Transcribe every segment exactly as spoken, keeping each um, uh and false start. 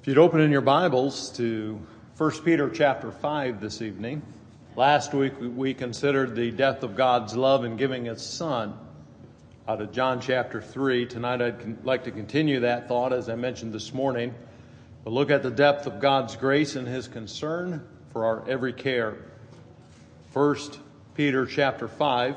If you'd open in your Bibles to First Peter chapter five this evening. Last week we considered the depth of God's love in giving His Son out of John chapter three. Tonight I'd like to continue that thought as I mentioned this morning. But look at the depth of God's grace and His concern for our every care. First Peter chapter five.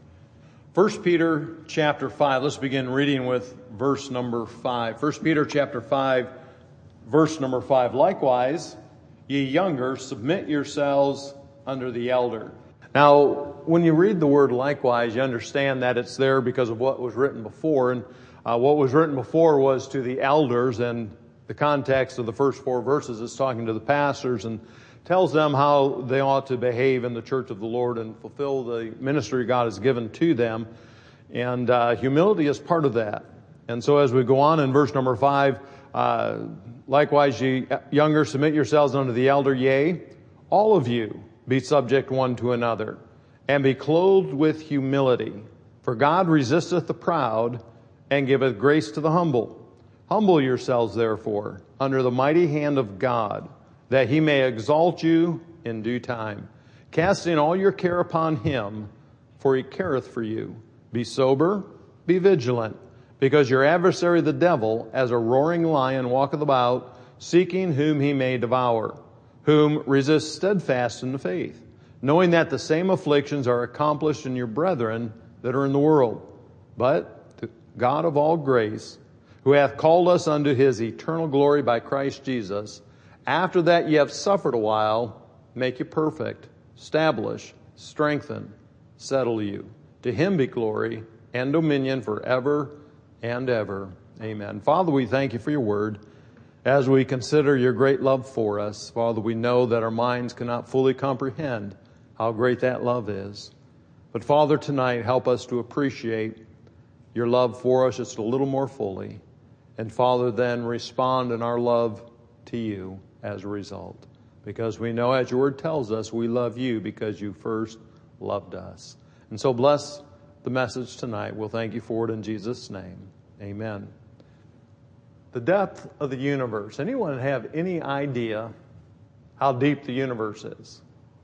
First Peter chapter five. Let's begin reading with verse number five. First Peter chapter five. Verse number five, likewise, ye younger, submit yourselves under the elder. Now, when you read the word likewise, you understand that it's there because of what was written before. And uh, what was written before was to the elders, and the context of the first four verses is talking to the pastors and tells them how they ought to behave in the church of the Lord and fulfill the ministry God has given to them. And uh, humility is part of that. And so as we go on in verse number five, uh, likewise, ye younger, submit yourselves unto the elder, yea, all of you be subject one to another, and be clothed with humility. For God resisteth the proud, and giveth grace to the humble. Humble yourselves, therefore, under the mighty hand of God, that He may exalt you in due time, casting all your care upon Him, for He careth for you. Be sober, be vigilant. Because your adversary the devil, as a roaring lion, walketh about, seeking whom he may devour, whom resist steadfast in the faith, knowing that the same afflictions are accomplished in your brethren that are in the world. But to God of all grace, who hath called us unto His eternal glory by Christ Jesus, after that ye have suffered a while, make you perfect, establish, strengthen, settle you. To Him be glory and dominion forever and ever. Amen. Father, we thank You for Your word. As we consider Your great love for us, Father, we know that our minds cannot fully comprehend how great that love is. But Father, tonight, help us to appreciate Your love for us just a little more fully. And Father, then respond in our love to You as a result. Because we know, as Your word tells us, we love You because You first loved us. And so bless the message tonight. We'll thank You for it in Jesus' name. Amen. The depth of the universe. Anyone have any idea how deep the universe is?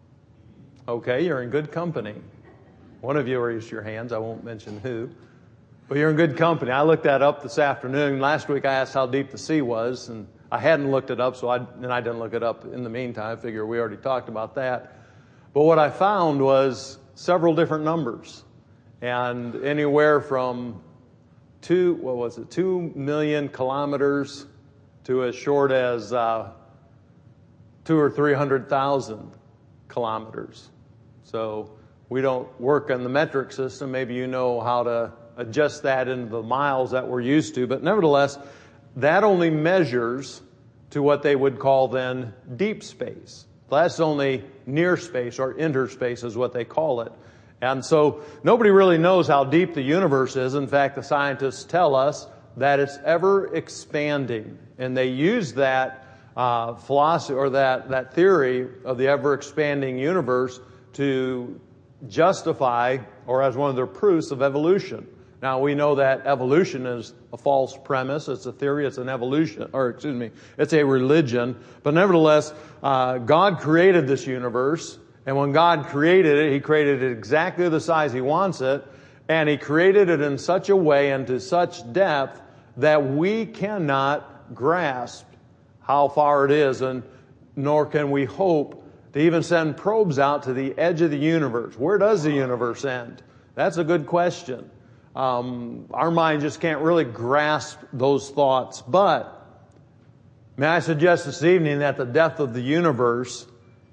Okay, you're in good company. One of you raised your hands. I won't mention who. But you're in good company. I looked that up this afternoon. Last week I asked how deep the sea was, and I hadn't looked it up, so I, and I didn't look it up in the meantime. I figure we already talked about that. But what I found was several different numbers. And anywhere from two, what was it, two million kilometers to as short as uh, two or three hundred thousand kilometers. So we don't work on the metric system. Maybe you know how to adjust that into the miles that we're used to. But nevertheless, that only measures to what they would call then deep space. That's only near space, or interspace is what they call it. And so nobody really knows how deep the universe is. In fact, the scientists tell us that it's ever expanding. And they use that uh, philosophy or that, that theory of the ever expanding universe to justify, or as one of their proofs of evolution. Now, we know that evolution is a false premise. It's a theory. It's an evolution, or excuse me, it's a religion. But nevertheless, uh, God created this universe. And when God created it, He created it exactly the size He wants it. And He created it in such a way and to such depth that we cannot grasp how far it is, and nor can we hope to even send probes out to the edge of the universe. Where does the universe end? That's a good question. Um, our mind just can't really grasp those thoughts. But may I suggest this evening that the depth of the universe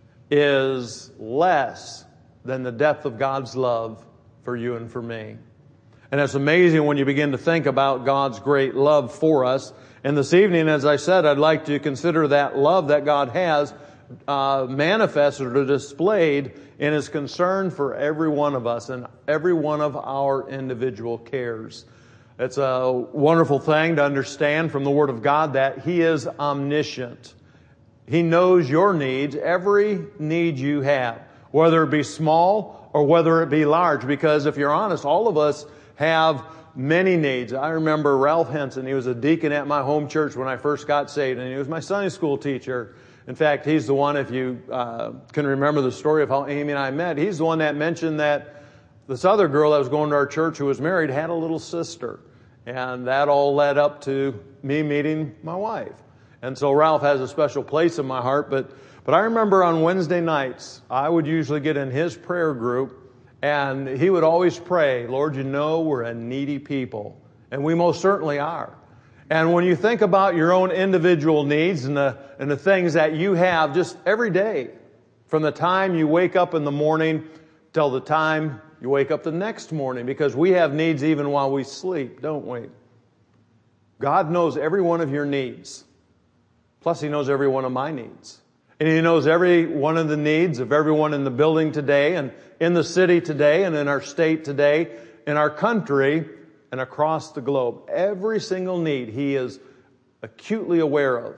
is less than the depth of God's love for you and for me. And it's amazing when you begin to think about God's great love for us. And this evening, as I said, I'd like to consider that love that God has uh, manifested or displayed in His concern for every one of us and every one of our individual cares. It's a wonderful thing to understand from the Word of God that He is omniscient. He knows your needs, every need you have, whether it be small or whether it be large. Because if you're honest, all of us have many needs. I remember Ralph Henson. He was a deacon at my home church when I first got saved, and he was my Sunday school teacher. In fact, he's the one, if you uh, can remember the story of how Amy and I met, he's the one that mentioned that this other girl that was going to our church who was married had a little sister. And that all led up to me meeting my wife. And so Ralph has a special place in my heart. But, but I remember on Wednesday nights, I would usually get in his prayer group, and he would always pray, Lord, you know we're a needy people. And we most certainly are. And when you think about your own individual needs and the, and the things that you have just every day, from the time you wake up in the morning till the time you wake up the next morning, because we have needs even while we sleep, don't we? God knows every one of your needs. Plus, He knows every one of my needs. And He knows every one of the needs of everyone in the building today, and in the city today, and in our state today, in our country, and across the globe. Every single need He is acutely aware of.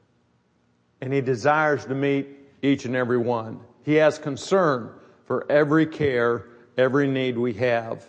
And He desires to meet each and every one. He has concern for every care, every need we have.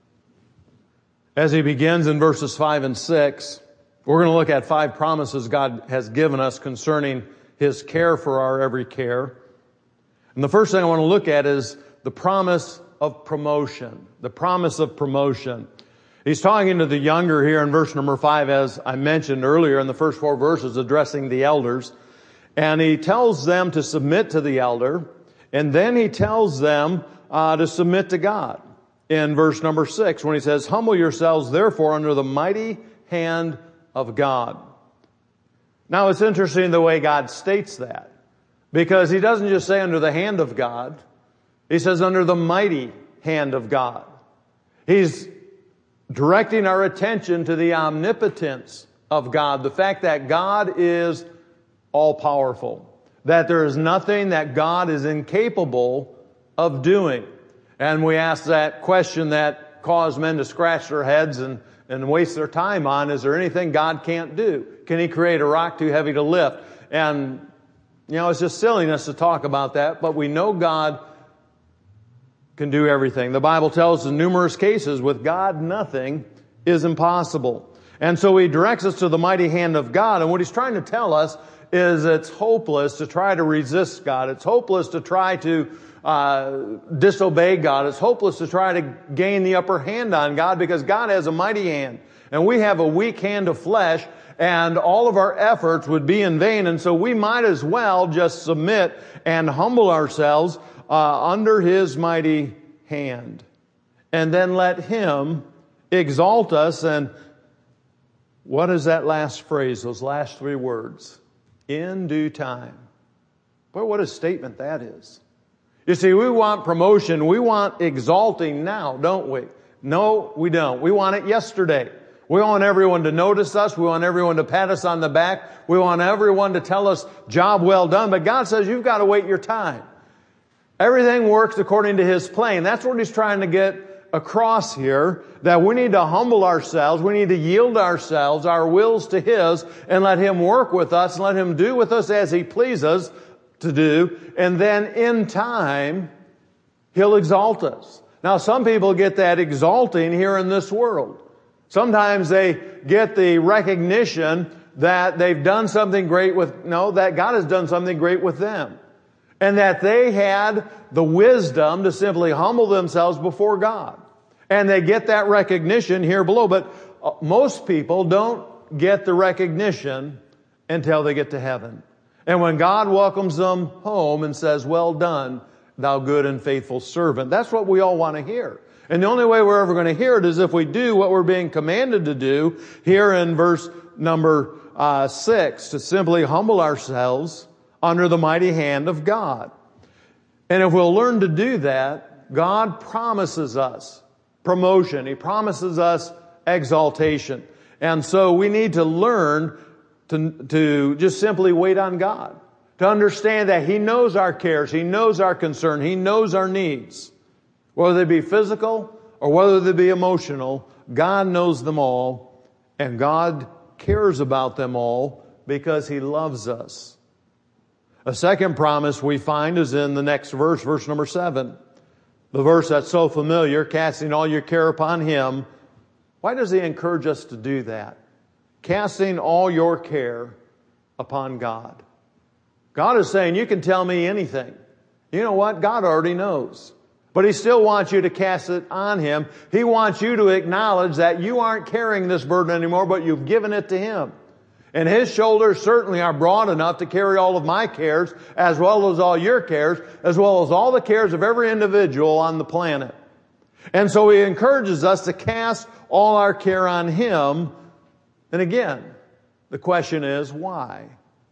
As He begins in verses five and six, we're going to look at five promises God has given us concerning His care for our every care. And the first thing I want to look at is the promise of promotion. The promise of promotion. He's talking to the younger here in verse number five, as I mentioned earlier in the first four verses, addressing the elders. And He tells them to submit to the elder, and then He tells them uh, to submit to God. In verse number six, when He says, humble yourselves therefore under the mighty hand of God. Now it's interesting the way God states that, because He doesn't just say under the hand of God. He says under the mighty hand of God. He's directing our attention to the omnipotence of God, the fact that God is all-powerful, that there is nothing that God is incapable of doing. And we ask that question that caused men to scratch their heads and, and waste their time on, is there anything God can't do? Can He create a rock too heavy to lift? And, you know, it's just silliness to talk about that, but we know God can do everything. The Bible tells us in numerous cases, with God nothing is impossible. And so He directs us to the mighty hand of God, and what He's trying to tell us is it's hopeless to try to resist God. It's hopeless to try to uh, disobey God. It's hopeless to try to gain the upper hand on God, because God has a mighty hand. And we have a weak hand of flesh, and all of our efforts would be in vain. And so we might as well just submit and humble ourselves uh, under His mighty hand. And then let Him exalt us. And what is that last phrase, those last three words? In due time. Boy, what a statement that is. You see, we want promotion. We want exalting now, don't we? No, we don't. We want it yesterday. We want everyone to notice us. We want everyone to pat us on the back. We want everyone to tell us, job well done. But God says you've got to wait your time. Everything works according to His plan. That's what He's trying to get across here, that we need to humble ourselves. We need to yield ourselves, our wills to His, and let Him work with us, and let Him do with us as He pleases to do. And then in time, He'll exalt us. Now, some people get that exalting here in this world. Sometimes they get the recognition that they've done something great with, no, that God has done something great with them. And that they had the wisdom to simply humble themselves before God. And they get that recognition here below. But most people don't get the recognition until they get to heaven. And when God welcomes them home and says, well done, thou good and faithful servant. That's what we all want to hear. And the only way we're ever going to hear it is if we do what we're being commanded to do here in verse number uh, six, to simply humble ourselves under the mighty hand of God. And if we'll learn to do that, God promises us promotion. He promises us exaltation. And so we need to learn to, to just simply wait on God. To understand that He knows our cares. He knows our concern. He knows our needs. Whether they be physical or whether they be emotional, God knows them all. And God cares about them all because He loves us. A second promise we find is in the next verse, verse number seven. The verse that's so familiar, casting all your care upon Him Why does he encourage us to do that? Casting all your care upon God. God is saying, you can tell me anything. You know what? God already knows. But he still wants you to cast it on him. He wants you to acknowledge that you aren't carrying this burden anymore, but you've given it to him. And his shoulders certainly are broad enough to carry all of my cares, as well as all your cares, as well as all the cares of every individual on the planet. And so he encourages us to cast all our care on him. And again, the question is, why?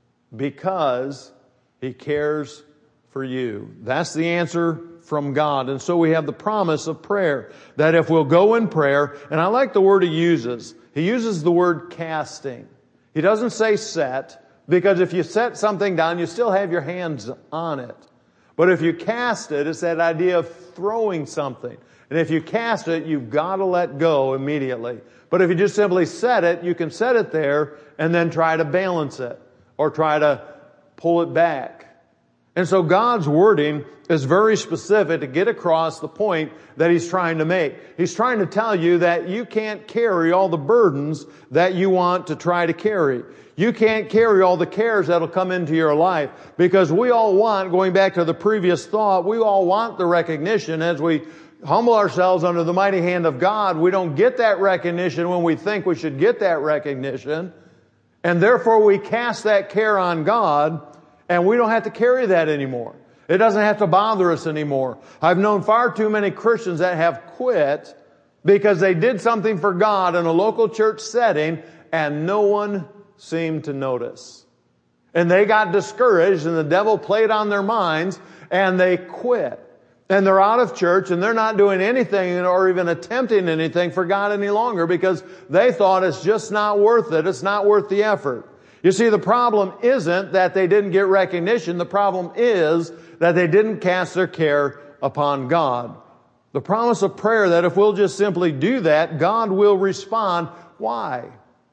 Because he cares for you. That's the answer from God. And so we have the promise of prayer, that if we'll go in prayer, and I like the word he uses. He uses the word casting. He doesn't say set, because if you set something down, you still have your hands on it. But if you cast it, it's that idea of throwing something. And if you cast it, you've got to let go immediately. But if you just simply set it, you can set it there and then try to balance it or try to pull it back. And so God's wording is very specific to get across the point that he's trying to make. He's trying to tell you that you can't carry all the burdens that you want to try to carry. You can't carry all the cares that'll come into your life, because we all want, going back to the previous thought, we all want the recognition as we humble ourselves under the mighty hand of God. We don't get that recognition when we think we should get that recognition. And therefore we cast that care on God, and we don't have to carry that anymore. It doesn't have to bother us anymore. I've known far too many Christians that have quit because they did something for God in a local church setting and no one seemed to notice. And they got discouraged and the devil played on their minds and they quit. And they're out of church and they're not doing anything or even attempting anything for God any longer because they thought it's just not worth it. It's not worth the effort. You see, the problem isn't that they didn't get recognition. The problem is that they didn't cast their care upon God. The promise of prayer that if we'll just simply do that, God will respond. Why?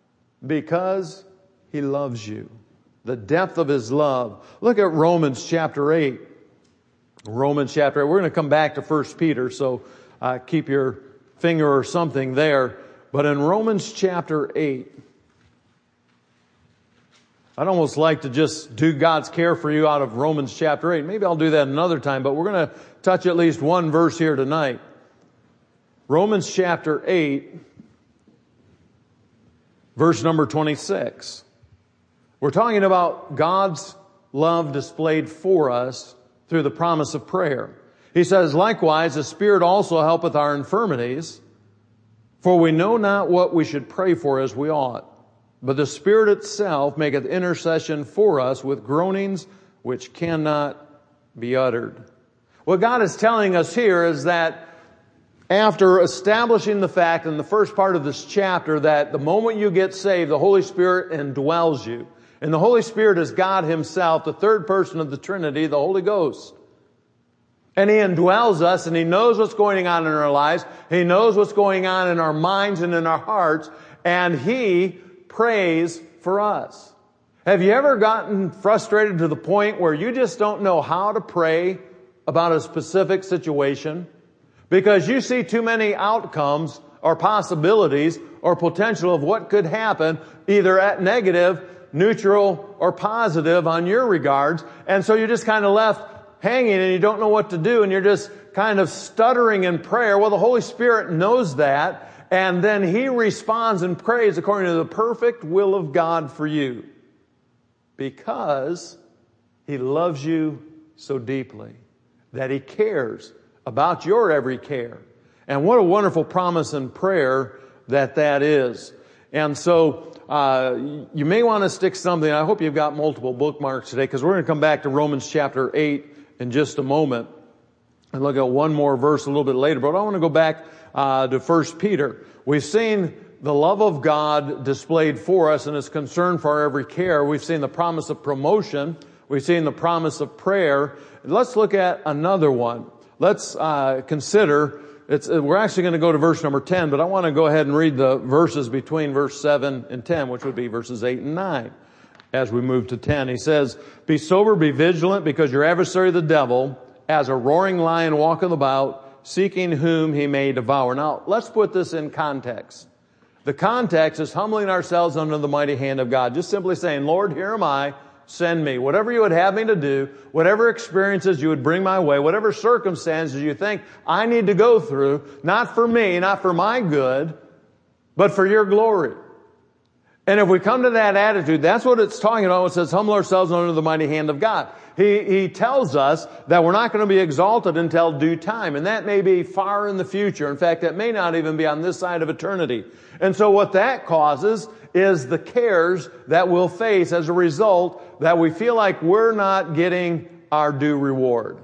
Because he loves you. The depth of his love. Look at Romans chapter eight. Romans chapter eight. We're going to come back to First Peter, so uh, keep your finger or something there. But in Romans chapter eight, I'd almost like to just do God's care for you out of Romans chapter eight. Maybe I'll do that another time, but we're going to touch at least one verse here tonight. Romans chapter eight, verse number twenty-six. We're talking about God's love displayed for us through the promise of prayer. He says, likewise, the Spirit also helpeth our infirmities, for we know not what we should pray for as we ought. But the Spirit itself maketh intercession for us with groanings which cannot be uttered. What God is telling us here is that after establishing the fact in the first part of this chapter that the moment you get saved, the Holy Spirit indwells you. And the Holy Spirit is God himself, the third person of the Trinity, the Holy Ghost. And he indwells us and he knows what's going on in our lives. He knows what's going on in our minds and in our hearts. And he prays for us. Have you ever gotten frustrated to the point where you just don't know how to pray about a specific situation because you see too many outcomes or possibilities or potential of what could happen, either at negative, neutral, or positive on your regards, and so you're just kind of left hanging and you don't know what to do and you're just kind of stuttering in prayer? Well, the Holy Spirit knows that. And then he responds and prays according to the perfect will of God for you. Because he loves you so deeply that he cares about your every care. And what a wonderful promise in prayer that that is. And so uh you may want to stick something. I hope you've got multiple bookmarks today because we're going to come back to Romans chapter eight in just a moment and look at one more verse a little bit later. But I want to go back Uh, to First Peter. We've seen the love of God displayed for us and his concern for our every care. We've seen the promise of promotion. We've seen the promise of prayer. Let's look at another one. Let's uh, consider, it's, we're actually going to go to verse number ten, but I want to go ahead and read the verses between verse seven and ten, which would be verses eight and nine. As we move to ten, he says, be sober, be vigilant, because your adversary the devil, as a roaring lion walketh about, seeking whom he may devour. Now, let's put this in context. The context is humbling ourselves under the mighty hand of God. Just simply saying, Lord, here am I. Send me. Whatever you would have me to do, whatever experiences you would bring my way, whatever circumstances you think I need to go through, not for me, not for my good, but for your glory. And if we come to that attitude, that's what it's talking about when it says, humble ourselves under the mighty hand of God. He, he tells us that we're not going to be exalted until due time. And that may be far in the future. In fact, that may not even be on this side of eternity. And so what that causes is the cares that we'll face as a result that we feel like we're not getting our due reward.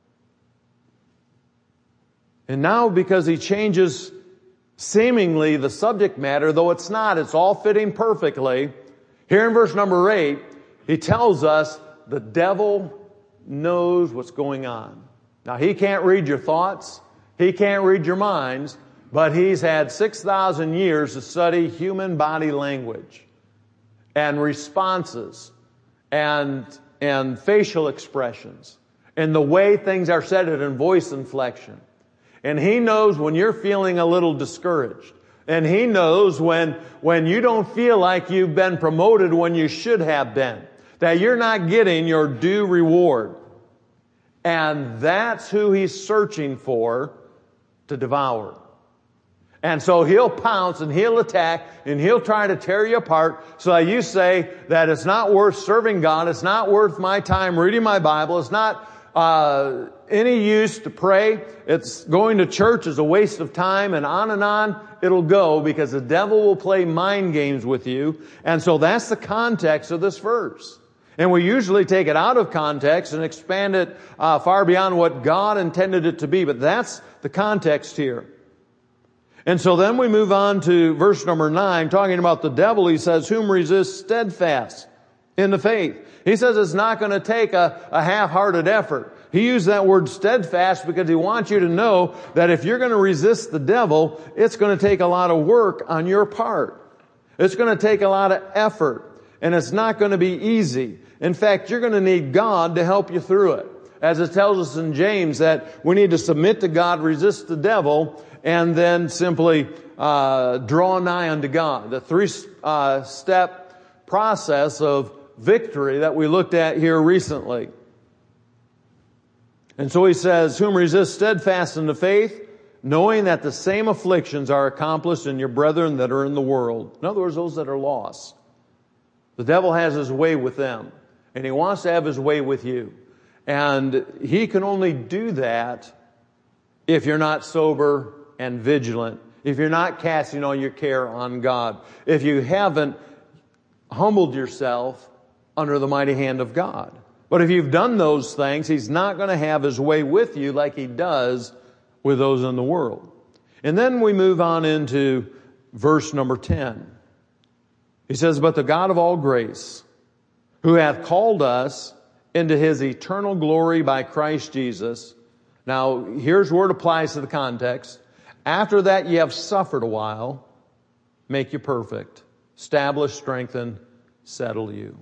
And now because he changes seemingly the subject matter, though it's not, it's all fitting perfectly. Here in verse number eight, he tells us the devil knows what's going on. Now, he can't read your thoughts. He can't read your minds. But he's had six thousand years to study human body language and responses and, and facial expressions and the way things are said in voice inflection. And he knows when you're feeling a little discouraged. And he knows when, when you don't feel like you've been promoted when you should have been. That you're not getting your due reward. And that's who he's searching for to devour. And so he'll pounce and he'll attack and he'll try to tear you apart so that you say that it's not worth serving God, it's not worth my time reading my Bible, it's not uh any use to pray, it's going to church is a waste of time, and on and on it'll go because the devil will play mind games with you. And so that's the context of this verse. And we usually take it out of context and expand it uh, far beyond what God intended it to be, but that's the context here. And so then we move on to verse number nine, talking about the devil. He says, whom resist steadfast in the faith. He says it's not going to take a, a half-hearted effort. He used that word steadfast because he wants you to know that if you're going to resist the devil, it's going to take a lot of work on your part. It's going to take a lot of effort, and it's not going to be easy. In fact, you're going to need God to help you through it. As it tells us in James that we need to submit to God, resist the devil, and then simply uh draw nigh unto God. The three-step uh, process of victory that we looked at here recently. And so he says, whom resist steadfast in the faith, knowing that the same afflictions are accomplished in your brethren that are in the world. In other words, those that are lost. The devil has his way with them, and he wants to have his way with you. And he can only do that if you're not sober and vigilant, if you're not casting all your care on God, if you haven't humbled yourself under the mighty hand of God. But if you've done those things, he's not going to have his way with you like he does with those in the world. And then we move on into verse number ten. He says, but the God of all grace, who hath called us into his eternal glory by Christ Jesus. Now, here's where it applies to the context. After that ye have suffered a while, make you perfect, establish, strengthen, settle you.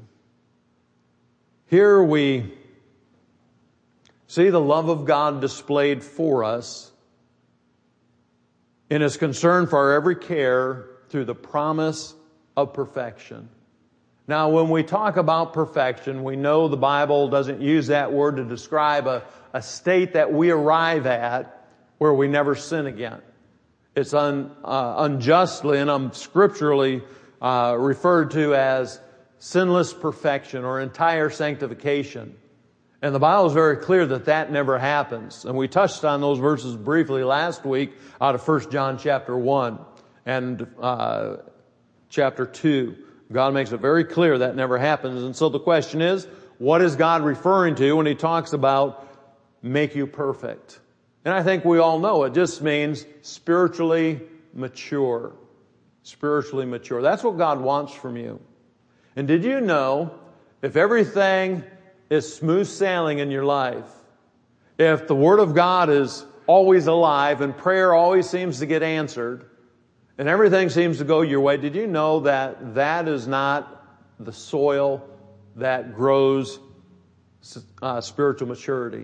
Here we see the love of God displayed for us in his concern for our every care through the promise of perfection. Now, when we talk about perfection, we know the Bible doesn't use that word to describe a, a state that we arrive at where we never sin again. It's un, uh, unjustly and unscripturally uh, referred to as sinless perfection or entire sanctification. And the Bible is very clear that that never happens. And we touched on those verses briefly last week out of First John chapter one and uh, chapter two. God makes it very clear that never happens. And so the question is, what is God referring to when he talks about make you perfect? And I think we all know it just means spiritually mature. Spiritually mature. That's what God wants from you. And did you know if everything is smooth sailing in your life, if the Word of God is always alive and prayer always seems to get answered and everything seems to go your way, did you know that that is not the soil that grows uh, spiritual maturity?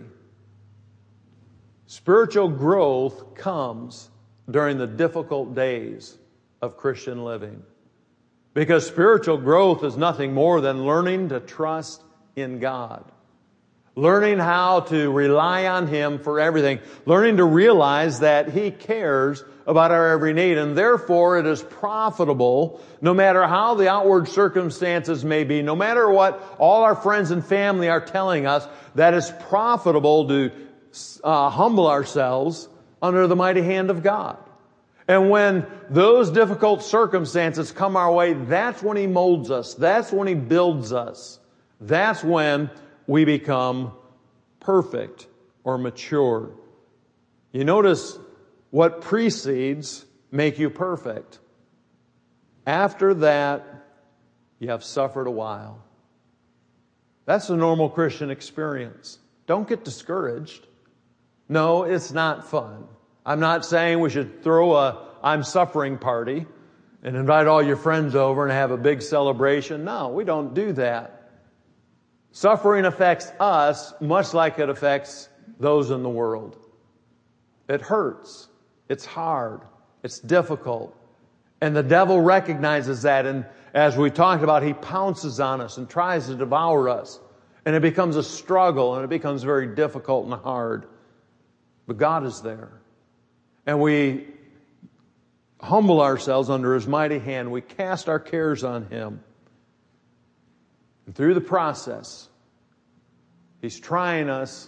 Spiritual growth comes during the difficult days. of Christian living. Because spiritual growth is nothing more than learning to trust in God. Learning how to rely on Him for everything. Learning to realize that He cares about our every need. And therefore it is profitable, no matter how the outward circumstances may be, no matter what all our friends and family are telling us, that it's profitable to uh, humble ourselves under the mighty hand of God. And when those difficult circumstances come our way, that's when He molds us. That's when He builds us. That's when we become perfect or mature. You notice what precedes make you perfect. After that, you have suffered a while. That's the normal Christian experience. Don't get discouraged. No, it's not fun. I'm not saying we should throw a I'm suffering party and invite all your friends over and have a big celebration. No, we don't do that. Suffering affects us much like it affects those in the world. It hurts. It's hard. It's difficult. And the devil recognizes that, and as we talked about, he pounces on us and tries to devour us. And it becomes a struggle, and it becomes very difficult and hard. But God is there. And we humble ourselves under His mighty hand. We cast our cares on Him. And through the process, He's trying us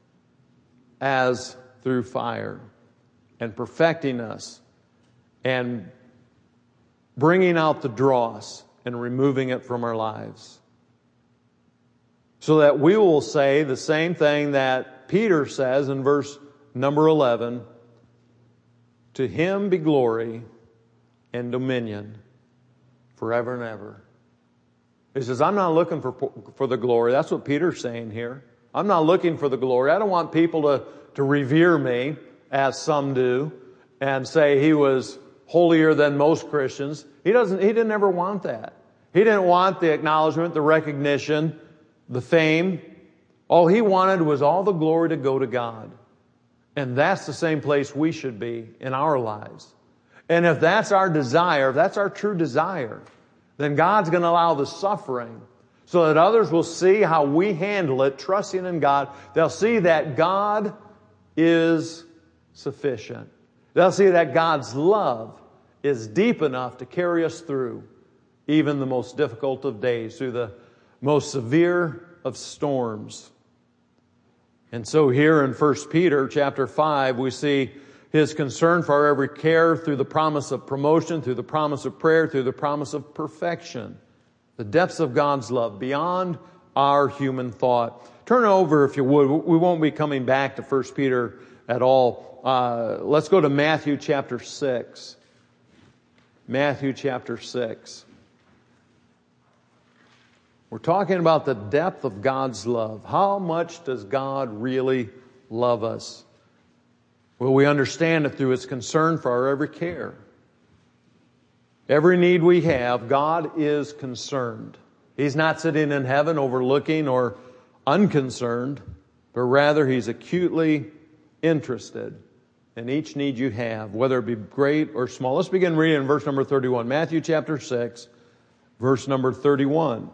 as through fire and perfecting us and bringing out the dross and removing it from our lives. So that we will say the same thing that Peter says in verse number eleven, to Him be glory and dominion forever and ever. He says, I'm not looking for, for the glory. That's what Peter's saying here. I'm not looking for the glory. I don't want people to, to revere me, as some do, and say he was holier than most Christians. He doesn't, he didn't ever want that. He didn't want the acknowledgement, the recognition, the fame. All he wanted was all the glory to go to God. And that's the same place we should be in our lives. And if that's our desire, if that's our true desire, then God's going to allow the suffering so that others will see how we handle it, trusting in God. They'll see that God is sufficient. They'll see that God's love is deep enough to carry us through even the most difficult of days, through the most severe of storms. And so here in First Peter chapter five, we see His concern for our every care through the promise of promotion, through the promise of prayer, through the promise of perfection. The depths of God's love beyond our human thought. Turn over, if you would. We won't be coming back to First Peter at all. Uh, let's go to Matthew chapter six. Matthew chapter six. We're talking about the depth of God's love. How much does God really love us? Well, we understand it through His concern for our every care. Every need we have, God is concerned. He's not sitting in heaven overlooking or unconcerned, but rather He's acutely interested in each need you have, whether it be great or small. Let's begin reading in verse number thirty-one. Matthew chapter six, verse number thirty-one.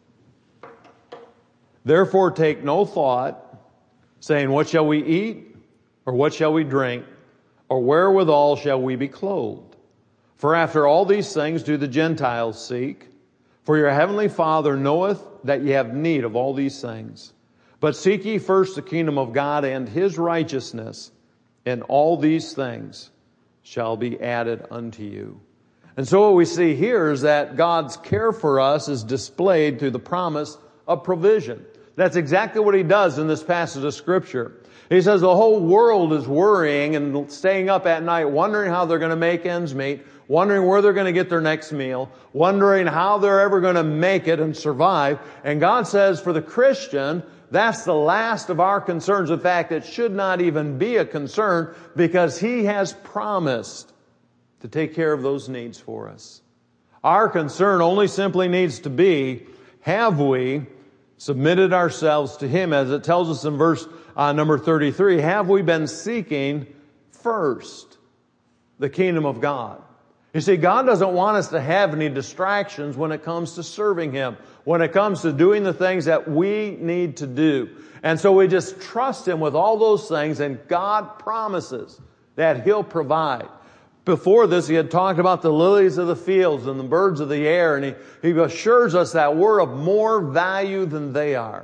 Therefore take no thought, saying, what shall we eat? Or what shall we drink? Or wherewithal shall we be clothed? For after all these things do the Gentiles seek. For your heavenly Father knoweth that ye have need of all these things. But seek ye first the kingdom of God and His righteousness, and all these things shall be added unto you. And so what we see here is that God's care for us is displayed through the promise of provision. That's exactly what He does in this passage of Scripture. He says the whole world is worrying and staying up at night, wondering how they're going to make ends meet, wondering where they're going to get their next meal, wondering how they're ever going to make it and survive. And God says for the Christian, that's the last of our concerns. In fact, it should not even be a concern because He has promised to take care of those needs for us. Our concern only simply needs to be, have we submitted ourselves to Him, as it tells us in verse uh, number thirty-three, have we been seeking first the kingdom of God? You see, God doesn't want us to have any distractions when it comes to serving Him, when it comes to doing the things that we need to do. And so we just trust Him with all those things, and God promises that He'll provide. Before this, He had talked about the lilies of the fields and the birds of the air, and He, he assures us that we're of more value than they are.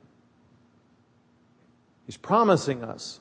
He's promising us,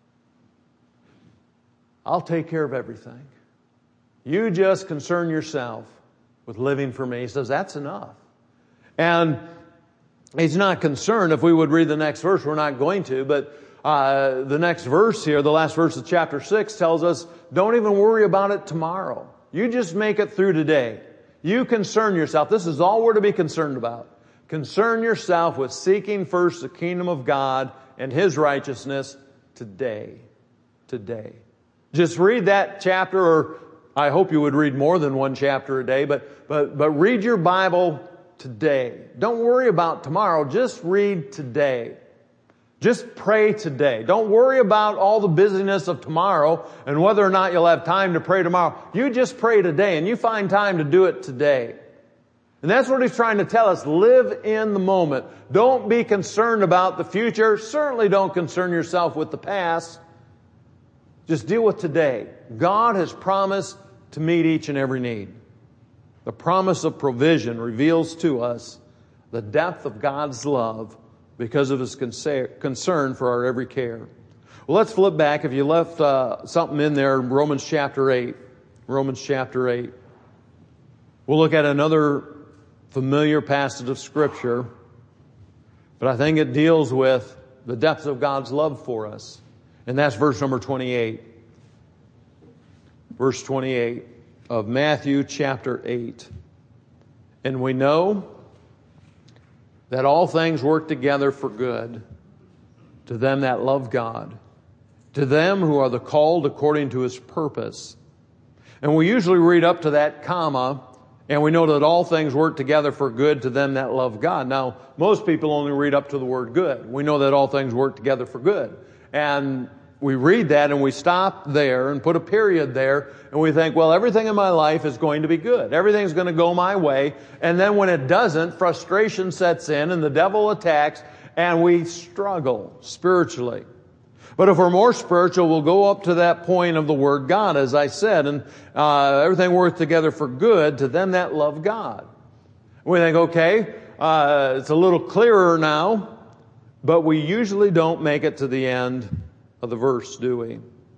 I'll take care of everything. You just concern yourself with living for me. He says, that's enough. And He's not concerned. If we would read the next verse, we're not going to, but uh, the next verse here, the last verse of chapter six, tells us, don't even worry about it tomorrow. You just make it through today. You concern yourself. This is all we're to be concerned about. Concern yourself with seeking first the kingdom of God and His righteousness today. Today. Just read that chapter, or I hope you would read more than one chapter a day, but, but, but read your Bible today. Don't worry about tomorrow. Just read today. Just pray today. Don't worry about all the busyness of tomorrow and whether or not you'll have time to pray tomorrow. You just pray today, and you find time to do it today. And that's what He's trying to tell us. Live in the moment. Don't be concerned about the future. Certainly don't concern yourself with the past. Just deal with today. God has promised to meet each and every need. The promise of provision reveals to us the depth of God's love because of His concern for our every care. Well, let's flip back. If you left uh, something in there, Romans chapter eight. Romans chapter eight. We'll look at another familiar passage of Scripture, but I think it deals with the depth of God's love for us. And that's verse number twenty-eight. Verse twenty-eight of Matthew chapter eight. And we know that all things work together for good to them that love God, to them who are the called according to His purpose. And we usually read up to that comma, and we know that all things work together for good to them that love God. Now, most people only read up to the word good. We know that all things work together for good. And we read that and we stop there and put a period there, and we think, well, everything in my life is going to be good. Everything's going to go my way. And then when it doesn't, frustration sets in and the devil attacks, and we struggle spiritually. But if we're more spiritual, we'll go up to that point of the word God, as I said, and uh, everything works together for good to them that love God. We think, okay, uh, it's a little clearer now, but we usually don't make it to the end of the verse, do we?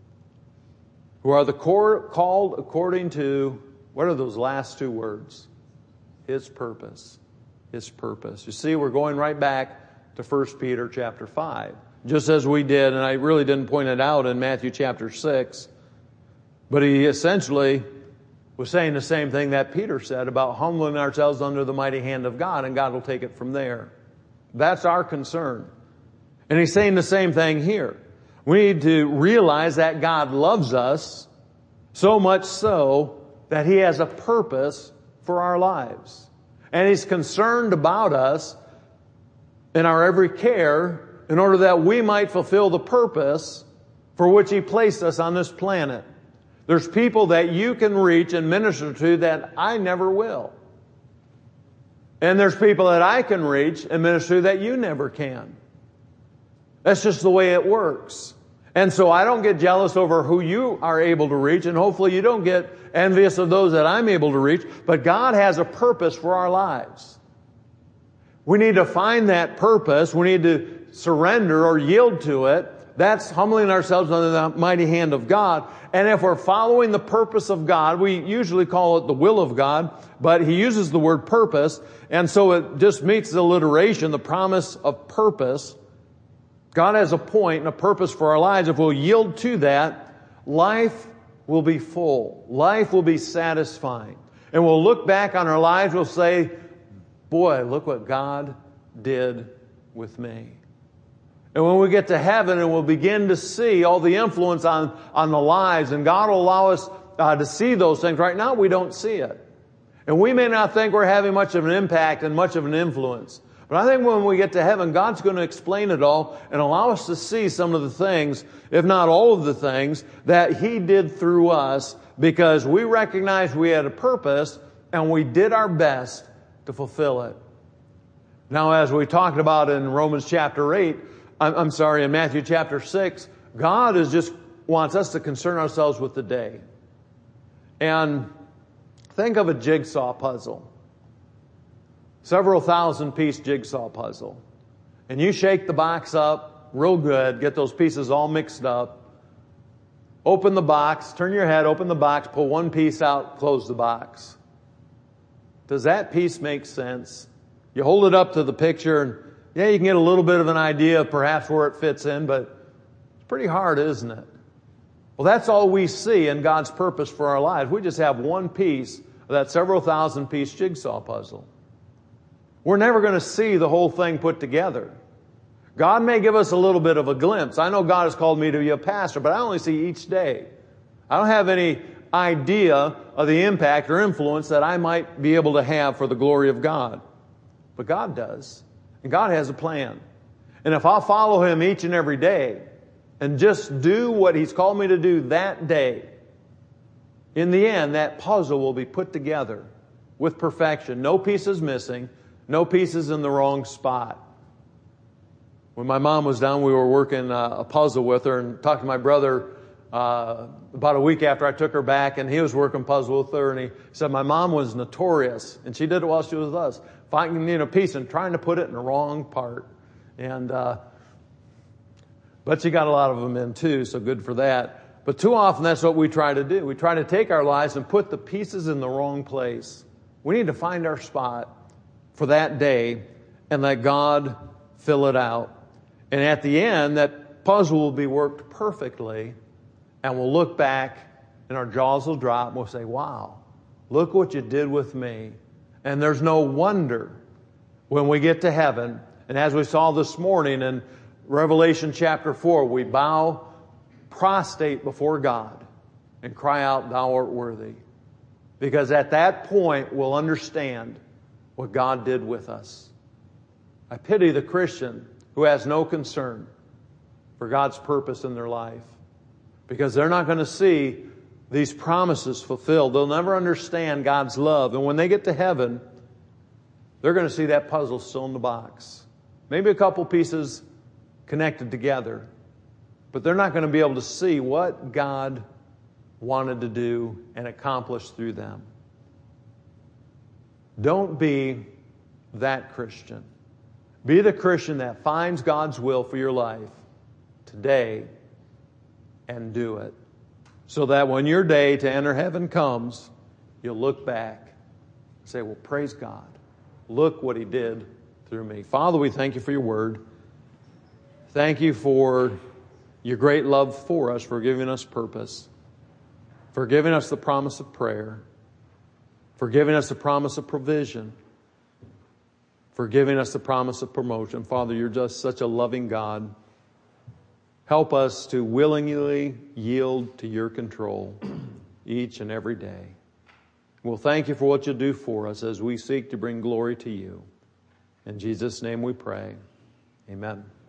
Who are the cor- called according to, what are those last two words? His purpose. His purpose. You see, we're going right back to First Peter chapter five. Just as we did, and I really didn't point it out in Matthew chapter six, but he essentially was saying the same thing that Peter said about humbling ourselves under the mighty hand of God, and God will take it from there. That's our concern. And he's saying the same thing here. We need to realize that God loves us so much so that He has a purpose for our lives. And He's concerned about us in our every care in order that we might fulfill the purpose for which He placed us on this planet. There's people that you can reach and minister to that I never will. And there's people that I can reach and minister to that you never can. That's just the way it works. And so I don't get jealous over who you are able to reach, and hopefully you don't get envious of those that I'm able to reach. But God has a purpose for our lives. We need to find that purpose. We need to surrender or yield to it. That's humbling ourselves under the mighty hand of God. And if we're following the purpose of God, we usually call it the will of God, but He uses the word purpose, and so it just meets the alliteration, the promise of purpose. God has a point and a purpose for our lives. If we'll yield to that, life will be full. Life will be satisfying. And we'll look back on our lives, we'll say, boy, look what God did with me. And when we get to heaven and we'll begin to see all the influence on, on the lives, and God will allow us uh, to see those things. Right now we don't see it. And we may not think we're having much of an impact and much of an influence. But I think when we get to heaven, God's going to explain it all and allow us to see some of the things, if not all of the things, that He did through us, because we recognized we had a purpose and we did our best to fulfill it. Now, as we talked about in Romans chapter eight, I'm, I'm sorry, in Matthew chapter six, God is just wants us to concern ourselves with the day. And think of a jigsaw puzzle. Several thousand piece jigsaw puzzle. And you shake the box up real good, get those pieces all mixed up, open the box, turn your head, open the box, pull one piece out, close the box. Does that piece make sense? You hold it up to the picture and yeah, you can get a little bit of an idea of perhaps where it fits in, but it's pretty hard, isn't it? Well, that's all we see in God's purpose for our lives. We just have one piece of that several thousand piece jigsaw puzzle. We're never going to see the whole thing put together. God may give us a little bit of a glimpse. I know God has called me to be a pastor, but I only see each day. I don't have any idea of the impact or influence that I might be able to have for the glory of God. But God does. And God has a plan. And if I'll follow Him each and every day and just do what He's called me to do that day, in the end, that puzzle will be put together with perfection. No pieces missing. No pieces in the wrong spot. When my mom was down, we were working uh, a puzzle with her and talked to my brother uh, about a week after I took her back, and he was working puzzle with her, and he said my mom was notorious, and she did it while she was with us, finding you know, a piece and trying to put it in the wrong part. And uh, but she got a lot of them in too, so good for that. But too often that's what we try to do. We try to take our lives and put the pieces in the wrong place. We need to find our spot for that day and let God fill it out. And at the end, that puzzle will be worked perfectly, and we'll look back and our jaws will drop and we'll say, wow, look what you did with me. And there's no wonder when we get to heaven, and as we saw this morning in Revelation chapter four, we bow prostrate before God and cry out, thou art worthy. Because at that point, we'll understand what God did with us. I pity the Christian who has no concern for God's purpose in their life, because they're not going to see these promises fulfilled. They'll never understand God's love. And when they get to heaven, they're going to see that puzzle still in the box. Maybe a couple pieces connected together, but they're not going to be able to see what God wanted to do and accomplish through them. Don't be that Christian. Be the Christian that finds God's will for your life today and do it. So that when your day to enter heaven comes, you'll look back and say, well, praise God. Look what He did through me. Father, we thank You for Your word. Thank You for Your great love for us, for giving us purpose, for giving us the promise of prayer, for giving us the promise of provision, for giving us the promise of promotion. Father, You're just such a loving God. Help us to willingly yield to Your control each and every day. We'll thank You for what You'll do for us as we seek to bring glory to You. In Jesus' name we pray. Amen.